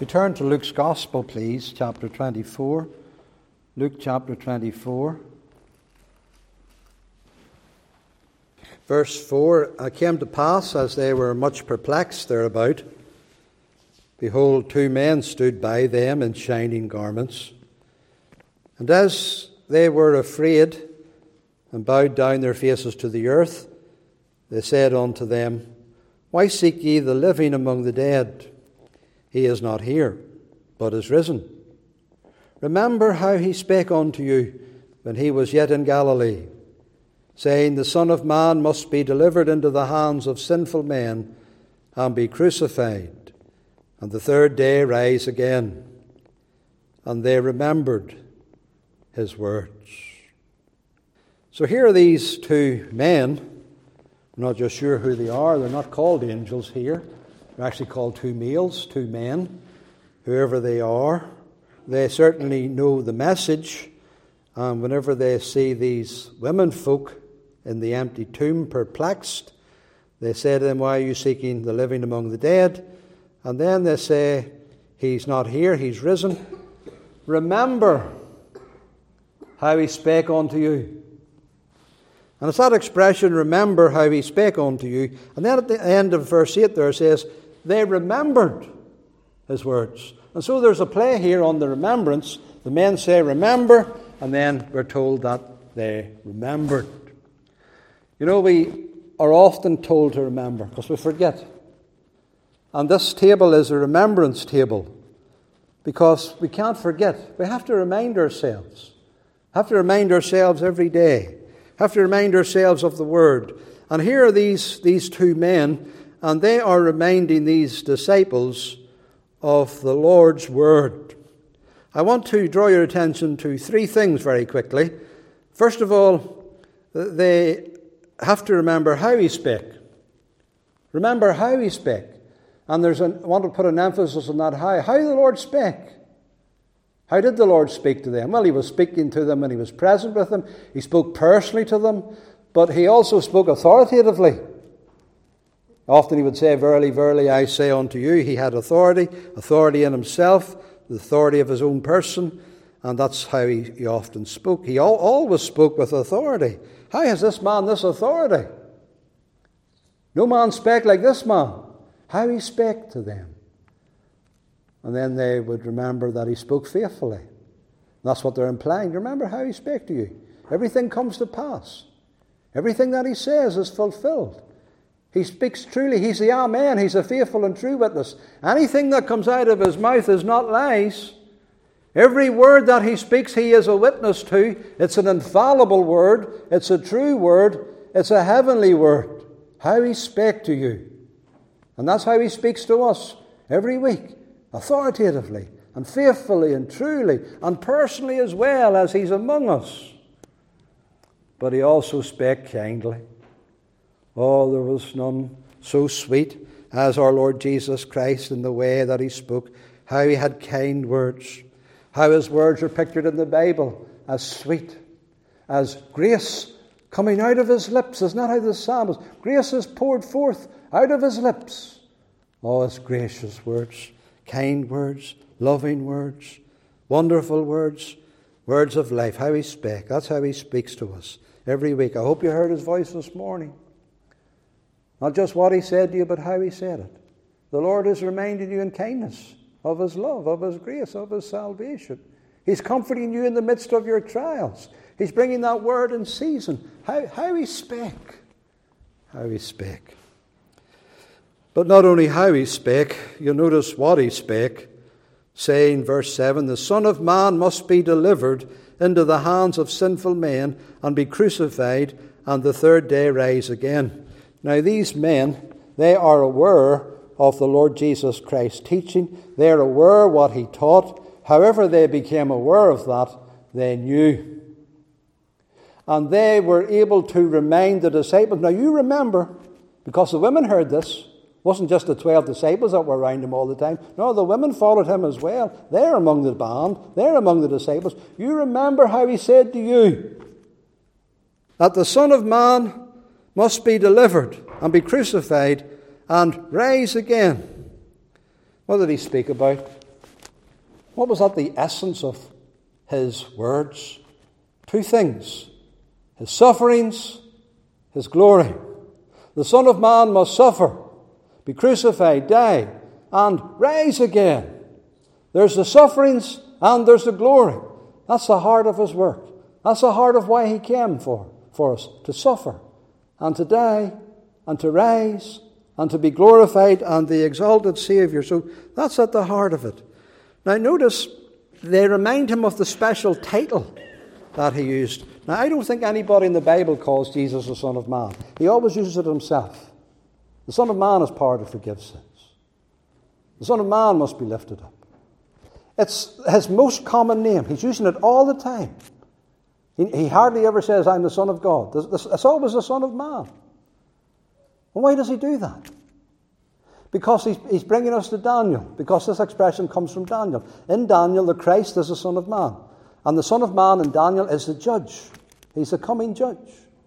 We turn to Luke's Gospel, please, chapter 24. Luke chapter 24. Verse 4, "It came to pass, as they were much perplexed thereabout, behold, two men stood by them in shining garments. And as they were afraid and bowed down their faces to the earth, they said unto them, Why seek ye the living among the dead? He is not here, but is risen. Remember how he spake unto you when he was yet in Galilee, saying, The Son of Man must be delivered into the hands of sinful men, and be crucified, and the third day rise again. And they remembered his words." So here are these two men. I'm not just sure who they are. They're not called angels here. They're actually called two males, two men. Whoever they are, they certainly know the message. And whenever they see these women folk in the empty tomb perplexed, they say to them, Why are you seeking the living among the dead? And then they say, He's not here, he's risen. Remember how he spake unto you. And it's that expression, remember how he spake unto you. And then at the end of verse 8 there it says, they remembered his words. And so there's a play here on the remembrance. The men say, remember, and then we're told that they remembered. You know, we are often told to remember because we forget. And this table is a remembrance table because we can't forget. We have to remind ourselves. Have to remind ourselves every day. Have to remind ourselves of the Word. And here are these two men, and they are reminding these disciples of the Lord's Word. I want to draw your attention to three things very quickly. First of all, they have to remember how he spake. Remember how he spake. And I want to put an emphasis on that how the Lord spake. How did the Lord speak to them? Well, he was speaking to them when he was present with them. He spoke personally to them, but he also spoke authoritatively. Often he would say, Verily, verily, I say unto you. He had authority in himself, the authority of his own person, and that's how he often spoke. He always spoke with authority. How has this man this authority? No man spake like this man. How he spake to them. And then they would remember that he spoke faithfully. That's what they're implying. Remember how he spake to you. Everything comes to pass. Everything that he says is fulfilled. He speaks truly. He's the Amen. He's a faithful and true witness. Anything that comes out of his mouth is not lies. Every word that he speaks, he is a witness to. It's an infallible word. It's a true word. It's a heavenly word. How he spake to you. And that's how he speaks to us every week. Authoritatively and faithfully and truly and personally as well as he's among us. But he also spake kindly. Oh, there was none so sweet as our Lord Jesus Christ in the way that he spoke. How he had kind words. How his words are pictured in the Bible as sweet, as grace coming out of his lips. Isn't that how the psalmist? Grace is poured forth out of his lips. Oh, his gracious words. Kind words, loving words, wonderful words, words of life. How he spake. That's how he speaks to us every week. I hope you heard his voice this morning. Not just what he said to you, but how he said it. The Lord is reminding you in kindness of his love, of his grace, of his salvation. He's comforting you in the midst of your trials. He's bringing that word in season. How he spake. How he spake. But not only how he spake, you'll notice what he spake, saying, verse 7, The Son of Man must be delivered into the hands of sinful men and be crucified, and the third day rise again. Now these men, they are aware of the Lord Jesus Christ's teaching. They are aware what he taught. However they became aware of that, they knew. And they were able to remind the disciples. Now you remember, because the women heard this, it wasn't just the 12 disciples that were around him all the time. No, the women followed him as well. They're among the band. They're among the disciples. You remember how he said to you that the Son of Man must be delivered and be crucified and rise again. What did he speak about? What was at the essence of his words? Two things: his sufferings, his glory. The Son of Man must suffer, be crucified, die, and rise again. There's the sufferings and there's the glory. That's the heart of his work. That's the heart of why he came for us, to suffer and to die and to rise and to be glorified and the exalted Saviour. So that's at the heart of it. Now notice, they remind him of the special title that he used. Now I don't think anybody in the Bible calls Jesus the Son of Man. He always uses it himself. The Son of Man is power to forgive sins. The Son of Man must be lifted up. It's his most common name. He's using it all the time. He hardly ever says, I'm the Son of God. It's always the Son of Man. And why does he do that? Because he's bringing us to Daniel. Because this expression comes from Daniel. In Daniel, the Christ is the Son of Man. And the Son of Man in Daniel is the judge. He's the coming judge.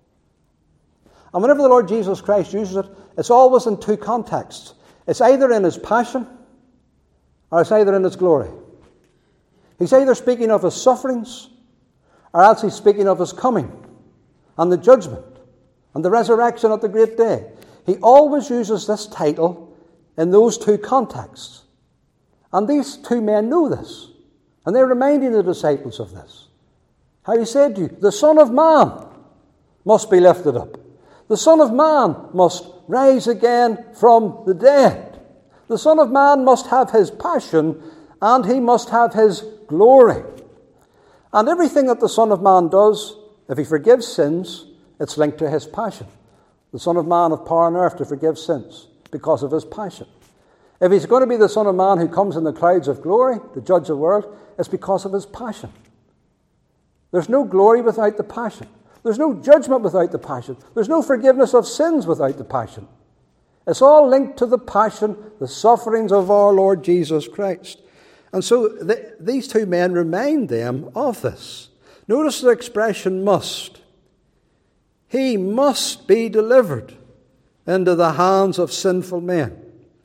And whenever the Lord Jesus Christ uses it, it's always in two contexts. It's either in his passion or it's either in his glory. He's either speaking of his sufferings or else he's speaking of his coming and the judgment and the resurrection at the great day. He always uses this title in those two contexts. And these two men know this. And they're reminding the disciples of this. How he said to you, the Son of Man must be lifted up. The Son of Man must rise again from the dead. The Son of Man must have his passion and he must have his glory. And everything that the Son of Man does, if he forgives sins, it's linked to his passion. The Son of Man of power on earth to forgive sins because of his passion. If he's going to be the Son of Man who comes in the clouds of glory to judge the world, it's because of his passion. There's no glory without the passion. There's no judgment without the passion. There's no forgiveness of sins without the passion. It's all linked to the passion, the sufferings of our Lord Jesus Christ. And so these two men remind them of this. Notice the expression must. He must be delivered into the hands of sinful men.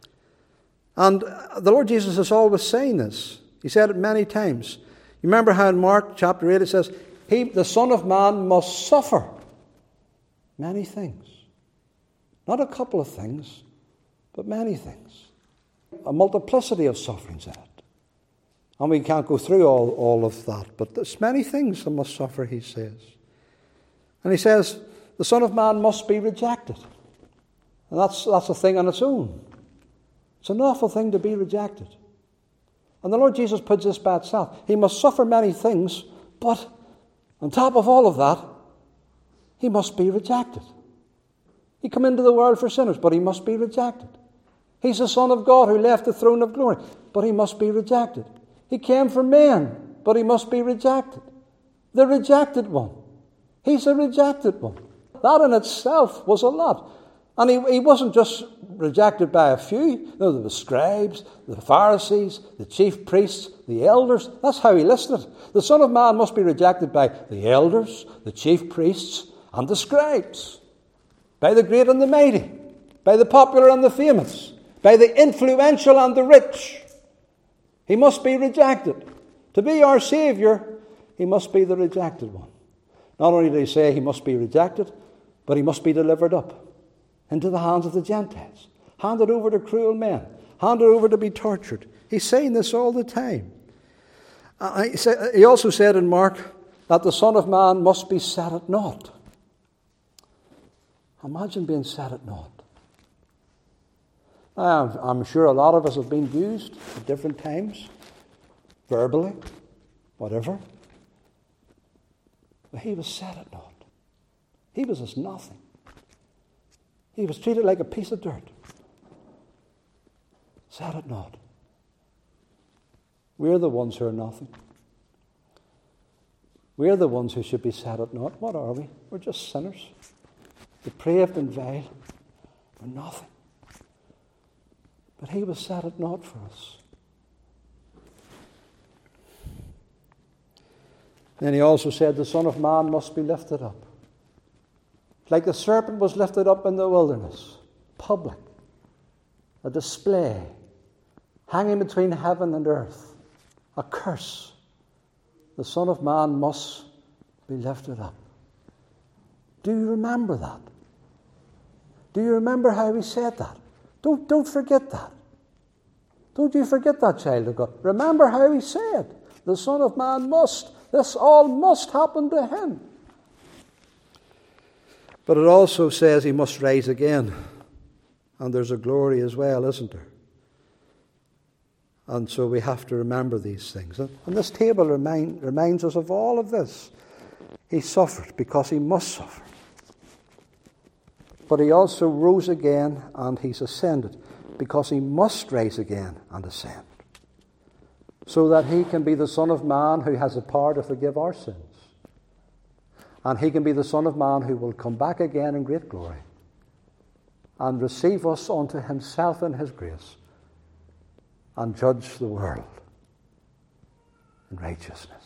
And the Lord Jesus is always saying this. He said it many times. You remember how in Mark chapter 8 it says, the Son of Man must suffer many things. Not a couple of things, but many things. A multiplicity of sufferings in it. And we can't go through all of that, but there's many things that must suffer, he says. And he says, the Son of Man must be rejected. And that's a thing on its own. It's an awful thing to be rejected. And the Lord Jesus puts this by itself. He must suffer many things, but on top of all of that, he must be rejected. He came into the world for sinners, but he must be rejected. He's the Son of God who left the throne of glory, but he must be rejected. He came for men, but he must be rejected. The rejected one. He's the rejected one. That in itself was a lot. And he wasn't just rejected by a few. No, there were scribes, the Pharisees, the chief priests, the elders. That's how he listed it. The Son of Man must be rejected by the elders, the chief priests, and the scribes. By the great and the mighty. By the popular and the famous. By the influential and the rich. He must be rejected. To be our Saviour, he must be the rejected one. Not only did he say he must be rejected, but he must be delivered up into the hands of the Gentiles. Handed over to cruel men. Handed over to be tortured. He's saying this all the time. He also said in Mark that the Son of Man must be set at naught. Imagine being set at naught. I'm sure a lot of us have been used at different times, verbally, whatever. But he was set at naught. He was as nothing. He was treated like a piece of dirt. Set at naught. We're the ones who are nothing. We're the ones who should be set at naught. What are we? We're just sinners. Depraved and vile. We're nothing. But he was set at naught for us. Then he also said the Son of Man must be lifted up. Like the serpent was lifted up in the wilderness. Public. A display. Hanging between heaven and earth. a curse. The Son of Man must be lifted up. Do you remember that? Do you remember how he said that? Don't forget that. Don't you forget that, child of God. Remember how he said, the Son of Man this all must happen to him. But it also says he must rise again. And there's a glory as well, isn't there? And so we have to remember these things. And this table reminds us of all of this. He suffered because he must suffer. But he also rose again and he's ascended because he must rise again and ascend. So that he can be the Son of Man who has the power to forgive our sins. And he can be the Son of Man who will come back again in great glory and receive us unto himself in his grace and judge the world in righteousness.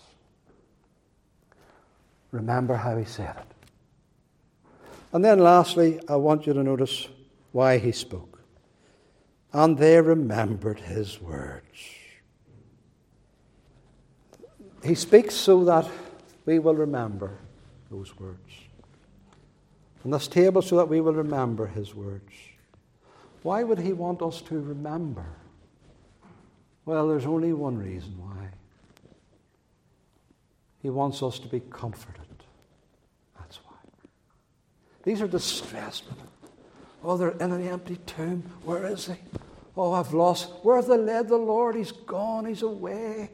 Remember how he said it. And then lastly, I want you to notice why he spoke. And they remembered his words. He speaks so that we will remember those words. And this table so that we will remember his words. Why would he want us to remember? Well, there's only one reason why. He wants us to be comforted. That's why. These are distressed women. Oh, they're in an empty tomb. Where is he? Oh, I've lost. Where have they led the Lord? He's gone. He's away.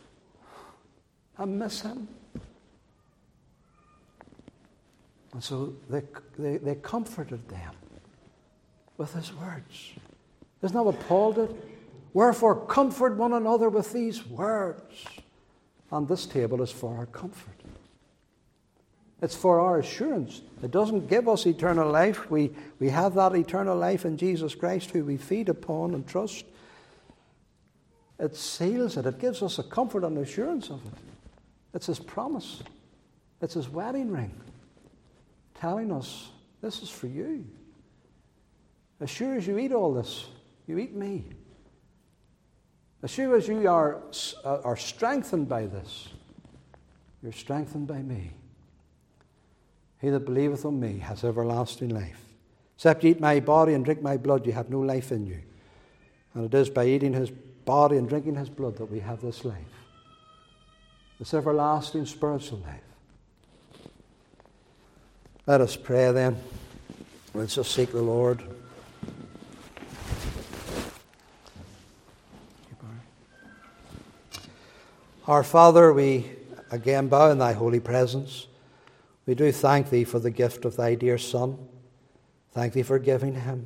I miss him. And so they comforted them with his words. Isn't that what Paul did? Wherefore comfort one another with these words. And this table is for our comfort. It's for our assurance. It doesn't give us eternal life. We have that eternal life in Jesus Christ who we feed upon and trust. It seals it. It gives us a comfort and assurance of it. It's his promise. It's his wedding ring telling us this is for you. As sure as you eat all this, you eat me. As sure as you are strengthened by this, you're strengthened by me. He that believeth on me has everlasting life. Except ye eat my body and drink my blood, you have no life in you. And it is by eating his body and drinking his blood that we have this life. This everlasting spiritual life. Let us pray then. Let's just seek the Lord. Our Father, we again bow in thy holy presence. We do thank thee for the gift of thy dear Son. Thank thee for giving him.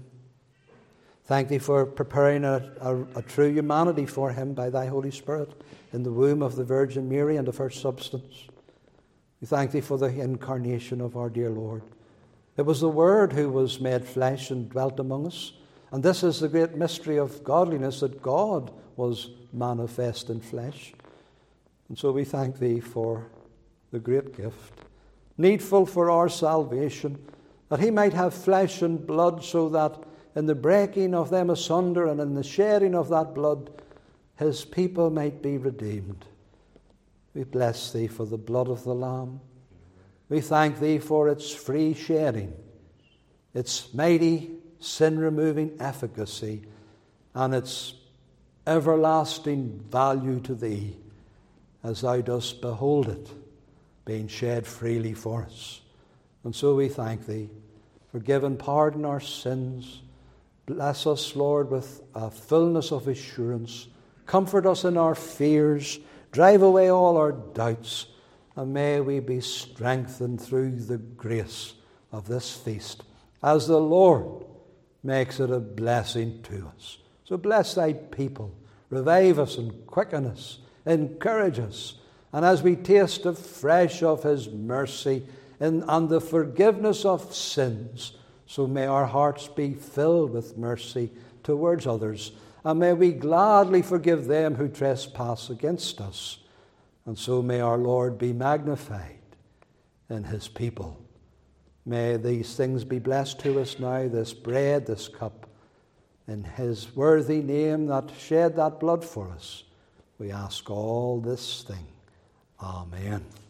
Thank thee for preparing a true humanity for him by thy Holy Spirit in the womb of the Virgin Mary and of her substance. We thank thee for the incarnation of our dear Lord. It was the Word who was made flesh and dwelt among us. And this is the great mystery of godliness, that God was manifest in flesh. And so we thank thee for the great gift, needful for our salvation, that he might have flesh and blood, so that in the breaking of them asunder and in the shedding of that blood, his people might be redeemed. We bless thee for the blood of the Lamb. We thank thee for its free shedding, its mighty sin-removing efficacy, and its everlasting value to thee, as thou dost behold it being shed freely for us. And so we thank thee. Forgive and pardon our sins. Bless us, Lord, with a fullness of assurance. Comfort us in our fears. Drive away all our doubts. And may we be strengthened through the grace of this feast, as the Lord makes it a blessing to us. So bless thy people. Revive us and quicken us. Encourage us. And as we taste afresh of his mercy and the forgiveness of sins, so may our hearts be filled with mercy towards others. And may we gladly forgive them who trespass against us. And so may our Lord be magnified in his people. May these things be blessed to us now, this bread, this cup, in his worthy name that shed that blood for us. We ask all this thing. Amen.